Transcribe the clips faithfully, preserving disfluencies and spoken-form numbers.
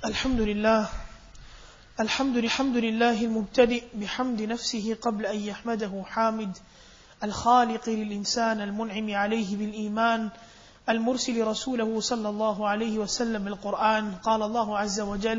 الحمد لله الحمد الحمد لله المبتدئ بحمد نفسه قبل أن يحمده حامد الخالق للإنسان المنعم عليه بالإيمان المرسل رسوله صلى الله عليه وسلم القرآن. قال الله عز وجل: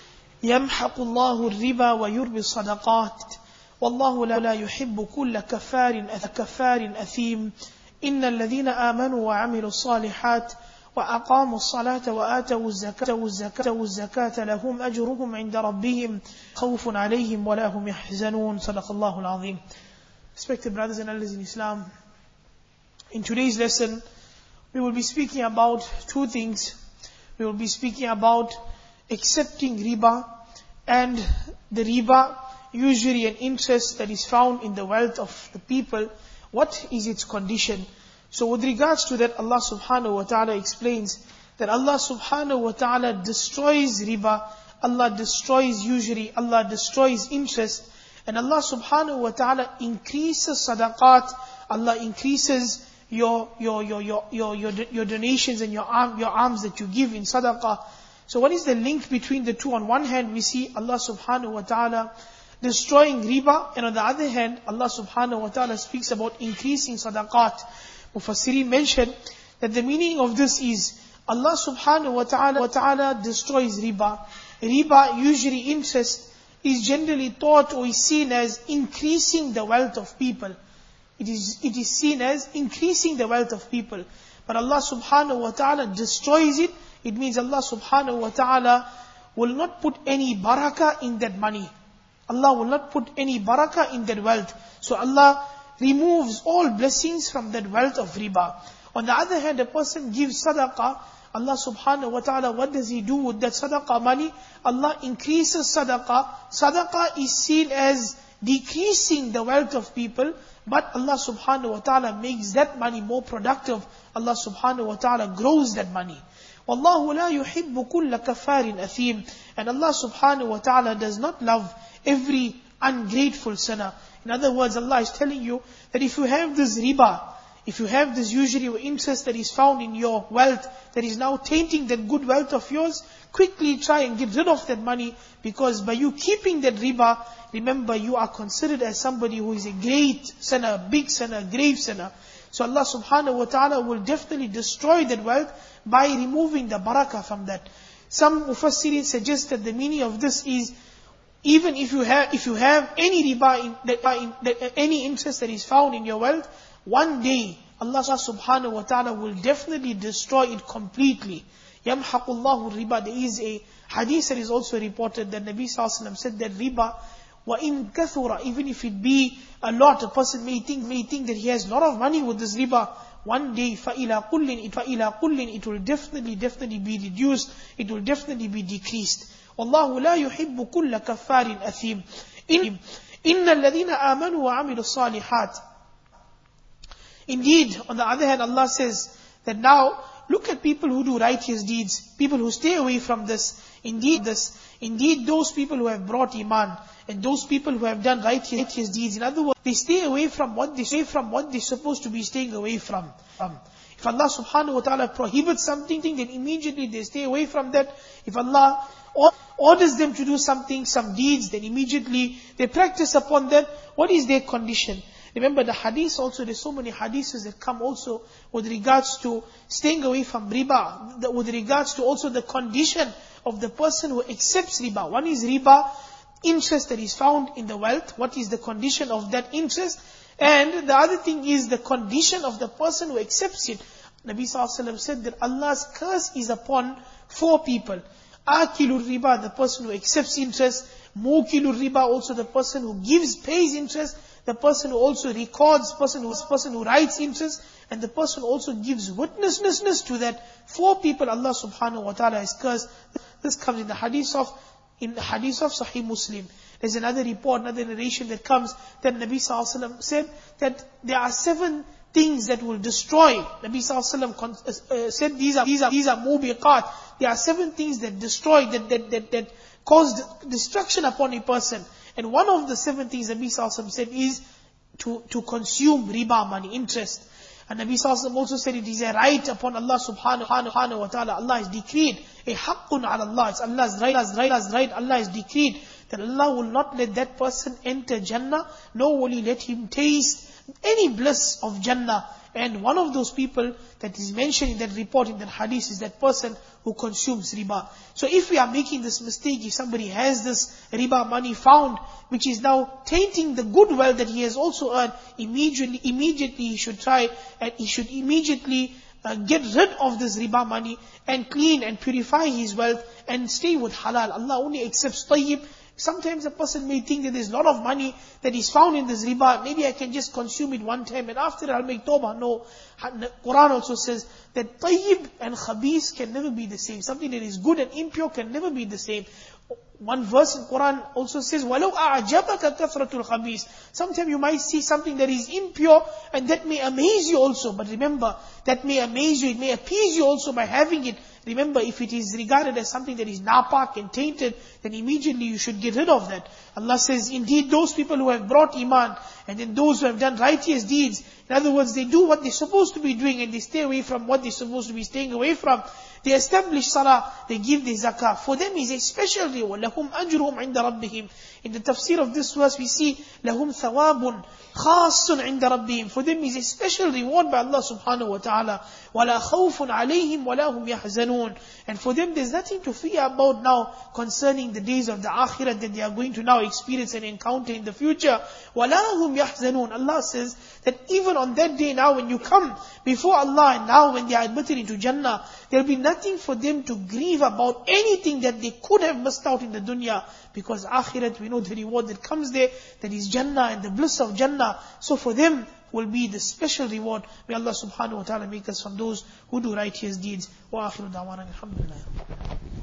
يمحق الله الربا ويربي الصدقات والله لا يحب كل كفار كفار أثيم. إن الذين آمنوا وعملوا الصالحات وأقاموا الصلاة وآتوا الزكاة والزكاة والزكاة لهم أجرهم عند ربهم خوف عليهم ولا هم يحزنون. صدق الله العظيم. Respected brothers and elders in Islam, in today's lesson we will be speaking about two things. We will be speaking about accepting riba and the riba, usury and interest that is found in the wealth of the people. What is its condition? So with regards to that, Allah subhanahu wa ta'ala explains that Allah subhanahu wa ta'ala destroys riba, Allah destroys usury, Allah destroys interest, and Allah subhanahu wa ta'ala increases sadaqat, Allah increases your your your your your your, your donations and your arm, your alms that you give in sadaqah. So what is the link between the two? On one hand we see Allah subhanahu wa ta'ala destroying riba, and on the other hand Allah subhanahu wa ta'ala speaks about increasing sadaqat. Mufassirin mentioned that the meaning of this is Allah subhanahu wa ta'ala, wa ta'ala destroys riba. Riba, usually interest, is generally thought or is seen as increasing the wealth of people. It is, it is seen as increasing the wealth of people. But Allah subhanahu wa ta'ala destroys it. It means Allah subhanahu wa ta'ala will not put any barakah in that money. Allah will not put any barakah in that wealth. So Allah removes all blessings from that wealth of riba. On the other hand, a person gives sadaqah. Allah subhanahu wa ta'ala, what does He do with that sadaqah money? Allah increases sadaqah. Sadaqah is seen as decreasing the wealth of people, but Allah subhanahu wa ta'ala makes that money more productive. Allah subhanahu wa ta'ala grows that money. وَاللَّهُ لَا يُحِبُّ كُلَّ كَفَّارٍ أَثِيمٍ. And Allah subhanahu wa ta'ala does not love every ungrateful sinner. In other words, Allah is telling you that if you have this riba, if you have this usury or interest that is found in your wealth, that is now tainting that good wealth of yours, quickly try and get rid of that money, because by you keeping that riba, remember you are considered as somebody who is a great sinner, big sinner, grave sinner. So Allah subhanahu wa ta'ala will definitely destroy that wealth by removing the barakah from that. Some mufassirin suggest that the meaning of this is, even if you have, if you have any riba, in, that, in, that, any interest that is found in your wealth, one day Allah subhanahu wa ta'ala will definitely destroy it completely. يَمْحَقُ اللَّهُ الرِّبَى. There is a hadith that is also reported that Nabi sallallahu alaihi wasallam said that riba, وَإِن كَثُرَ, even if it be a lot, a person may think, may think that he has a lot of money with this riba, one day فَإِلَى قُلٍّ it, فَإِلَى قُلٍّ it will definitely, definitely be reduced, it will definitely be decreased. وَاللَّهُ لَا يُحِبُّ كُلَّ كَفَّارٍ أَثِيمٍ. إِنَّ الَّذِينَ آمَنُوا وَعَمِلُوا الصَّالِحَاتِ. Indeed, on the other hand, Allah says that now, look at people who do righteous deeds, people who stay away from this. Indeed, this, indeed those people who have brought iman, and those people who have done righteous deeds, in other words, they stay away from what they stay from what they're supposed to be staying away from. Um, if Allah subhanahu wa ta'ala prohibits something, then immediately they stay away from that. If Allah orders them to do something, some deeds, then immediately they practice upon that. What is their condition? Remember the hadith also, there's so many hadiths that come also with regards to staying away from riba, with regards to also the condition of the person who accepts riba. One is riba, interest that is found in the wealth. What is the condition of that interest? And the other thing is the condition of the person who accepts it. Nabi sallallahu alaihi wasallam said that Allah's curse is upon four people. Akilur riba, the person who accepts interest. Mukilur riba, also the person who gives, pays interest. The person who also records, person who, person who writes interest. And the person who also gives witnessness to that. Four people Allah subhanahu wa ta'ala has cursed. This comes in the hadith of, in the hadith of Sahih Muslim. There's another report, another narration that comes that Nabi sallallahu alaihi wasallam said that there are seven things that will destroy. Nabi sallallahu alaihi wasallam said these are these are these are mubiqat. There are seven things that destroy, that that that that cause destruction upon a person. And one of the seven things Nabi sallallahu alaihi wasallam said is to to consume riba money, interest. And Nabi Sallallahu Alaihi Wasallam also said it is a right upon Allah subhanahu wa ta'ala. Allah has decreed, a haqqun ala Allah. It's Allah's right, Allah's right, Allah's right. Allah has decreed that Allah will not let that person enter Jannah, nor will He let him taste any bliss of Jannah. And one of those people that is mentioned in that report, in that hadith, is that person who consumes riba. So if we are making this mistake, if somebody has this riba money found, which is now tainting the good wealth that he has also earned, immediately, immediately he should try and he should immediately uh, get rid of this riba money and clean and purify his wealth and stay with halal. Allah only accepts tayyib. Sometimes a person may think that there's a lot of money that is found in this riba. Maybe I can just consume it one time and after I'll make tawbah. No. Quran also says that tayyib and khabis can never be the same. Something that is good and impure can never be the same. One verse in Quran also says, وَلَوْ أَعْجَبَكَ كَثْرَةُ الْخَبِيثِ. Sometimes you might see something that is impure and that may amaze you also. But remember, that may amaze you, it may appease you also by having it. Remember, if it is regarded as something that is napak and tainted, then immediately you should get rid of that. Allah says, indeed those people who have brought iman, and then those who have done righteous deeds, in other words, they do what they're supposed to be doing and they stay away from what they're supposed to be staying away from. They establish salah, they give the zakah. For them is a special reward. لَهُمْ أَجْرُهُمْ عِنْدَ رَبِّهِمْ. In the tafsir of this verse we see, لَهُمْ ثَوَابٌ خَاصٌ عِنْدَ رَبِّهِمْ. For them is a special reward by Allah subhanahu wa ta'ala. وَلَا خَوْفٌ عَلَيْهِمْ وَلَا هُمْ يَحْزَنُونَ. And for them there's nothing to fear about now concerning the days of the akhirah that they are going to now experience and encounter in the future. وَلَا هُمْ يَحْزَنُونَ. Allah says that even on that day now when you come before Allah and now when they are admitted into Jannah, there will be nothing for them to grieve about anything that they could have missed out in the dunya. Because akhirat, we know the reward that comes there, that is Jannah and the bliss of Jannah. So for them will be the special reward. May Allah subhanahu wa ta'ala make us from those who do righteous deeds. Wa akhiru da'wana alhamdulillah.